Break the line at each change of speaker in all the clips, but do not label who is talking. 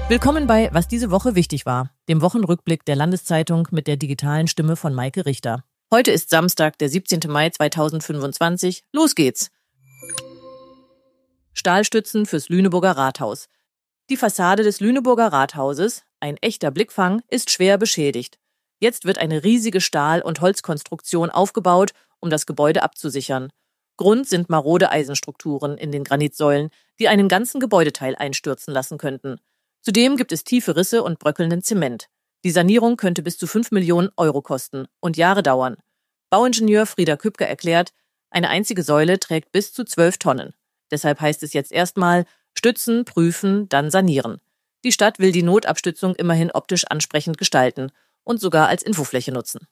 Willkommen bei Was diese Woche wichtig war, dem Wochenrückblick der Landeszeitung mit der digitalen Stimme von Maike Richter. Heute ist Samstag, der 17. Mai 2025. Los geht's! Stahlstützen fürs Lüneburger Rathaus. Die Fassade des Lüneburger Rathauses, ein echter Blickfang, ist schwer beschädigt. Jetzt wird eine riesige Stahl- und Holzkonstruktion aufgebaut, um das Gebäude abzusichern. Grund sind marode Eisenstrukturen in den Granitsäulen, die einen ganzen Gebäudeteil einstürzen lassen könnten. Zudem gibt es tiefe Risse und bröckelnden Zement. Die Sanierung könnte bis zu 5 Millionen Euro kosten und Jahre dauern. Bauingenieur Frieder Kübke erklärt, eine einzige Säule trägt bis zu 12 Tonnen. Deshalb heißt es jetzt erstmal stützen, prüfen, dann sanieren. Die Stadt will die Notabstützung immerhin optisch ansprechend gestalten und sogar als Infofläche nutzen.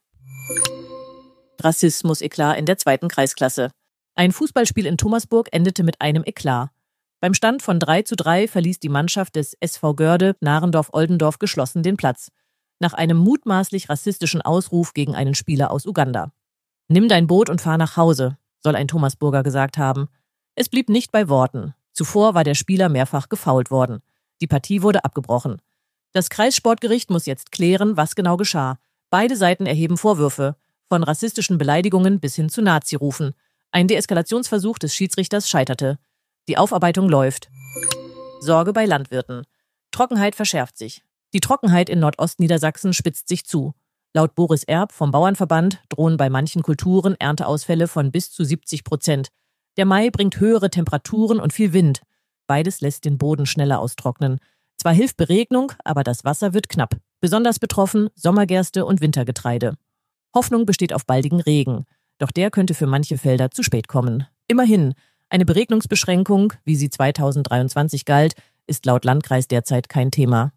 Rassismus-Eklat in der 2. Kreisklasse. Ein Fußballspiel in Thomasburg endete mit einem Eklat. Beim Stand von 3:3 verließ die Mannschaft des SV Görde Narendorf-Oldendorf geschlossen den Platz. Nach einem mutmaßlich rassistischen Ausruf gegen einen Spieler aus Uganda. Nimm dein Boot und fahr nach Hause, soll ein Thomasburger gesagt haben. Es blieb nicht bei Worten. Zuvor war der Spieler mehrfach gefoult worden. Die Partie wurde abgebrochen. Das Kreissportgericht muss jetzt klären, was genau geschah. Beide Seiten erheben Vorwürfe, von rassistischen Beleidigungen bis hin zu Nazi-Rufen. Ein Deeskalationsversuch des Schiedsrichters scheiterte. Die Aufarbeitung läuft. Sorge bei Landwirten. Trockenheit verschärft sich. Die Trockenheit in Nordostniedersachsen spitzt sich zu. Laut Boris Erb vom Bauernverband drohen bei manchen Kulturen Ernteausfälle von bis zu 70%. Der Mai bringt höhere Temperaturen und viel Wind. Beides lässt den Boden schneller austrocknen. Zwar hilft Beregnung, aber das Wasser wird knapp. Besonders betroffen Sommergerste und Wintergetreide. Hoffnung besteht auf baldigen Regen. Doch der könnte für manche Felder zu spät kommen. Immerhin, eine Beregnungsbeschränkung, wie sie 2023 galt, ist laut Landkreis derzeit kein Thema.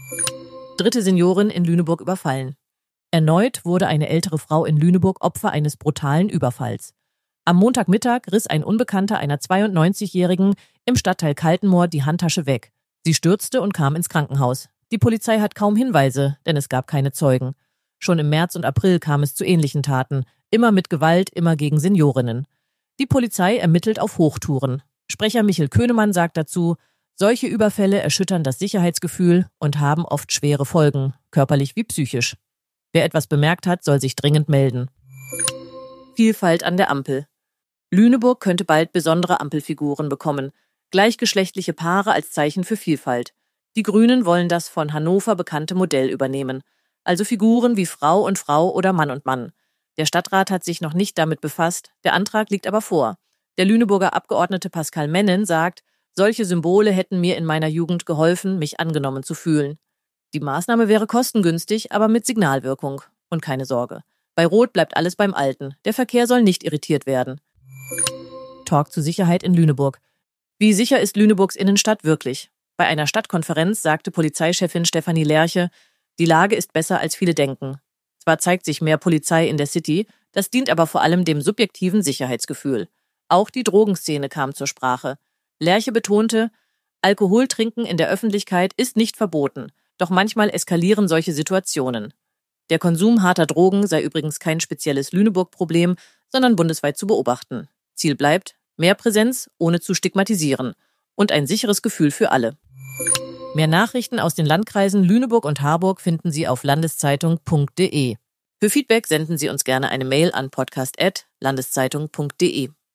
3. Seniorin in Lüneburg überfallen. Erneut wurde eine ältere Frau in Lüneburg Opfer eines brutalen Überfalls. Am Montagmittag riss ein Unbekannter einer 92-Jährigen im Stadtteil Kaltenmoor die Handtasche weg. Sie stürzte und kam ins Krankenhaus. Die Polizei hat kaum Hinweise, denn es gab keine Zeugen. Schon im März und April kam es zu ähnlichen Taten. Immer mit Gewalt, immer gegen Seniorinnen. Die Polizei ermittelt auf Hochtouren. Sprecher Michel Könemann sagt dazu, solche Überfälle erschüttern das Sicherheitsgefühl und haben oft schwere Folgen, körperlich wie psychisch. Wer etwas bemerkt hat, soll sich dringend melden. Vielfalt an der Ampel. Lüneburg könnte bald besondere Ampelfiguren bekommen. Gleichgeschlechtliche Paare als Zeichen für Vielfalt. Die Grünen wollen das von Hannover bekannte Modell übernehmen. Also Figuren wie Frau und Frau oder Mann und Mann. Der Stadtrat hat sich noch nicht damit befasst, der Antrag liegt aber vor. Der Lüneburger Abgeordnete Pascal Mennen sagt, solche Symbole hätten mir in meiner Jugend geholfen, mich angenommen zu fühlen. Die Maßnahme wäre kostengünstig, aber mit Signalwirkung. Und keine Sorge. Bei Rot bleibt alles beim Alten. Der Verkehr soll nicht irritiert werden. Talk zur Sicherheit in Lüneburg. Wie sicher ist Lüneburgs Innenstadt wirklich? Bei einer Stadtkonferenz sagte Polizeichefin Stefanie Lerche, die Lage ist besser, als viele denken. Zwar zeigt sich mehr Polizei in der City, das dient aber vor allem dem subjektiven Sicherheitsgefühl. Auch die Drogenszene kam zur Sprache. Lerche betonte, Alkoholtrinken in der Öffentlichkeit ist nicht verboten, doch manchmal eskalieren solche Situationen. Der Konsum harter Drogen sei übrigens kein spezielles Lüneburg-Problem, sondern bundesweit zu beobachten. Ziel bleibt, mehr Präsenz, ohne zu stigmatisieren. Und ein sicheres Gefühl für alle. Mehr Nachrichten aus den Landkreisen Lüneburg und Harburg finden Sie auf landeszeitung.de. Für Feedback senden Sie uns gerne eine Mail an podcast@landeszeitung.de.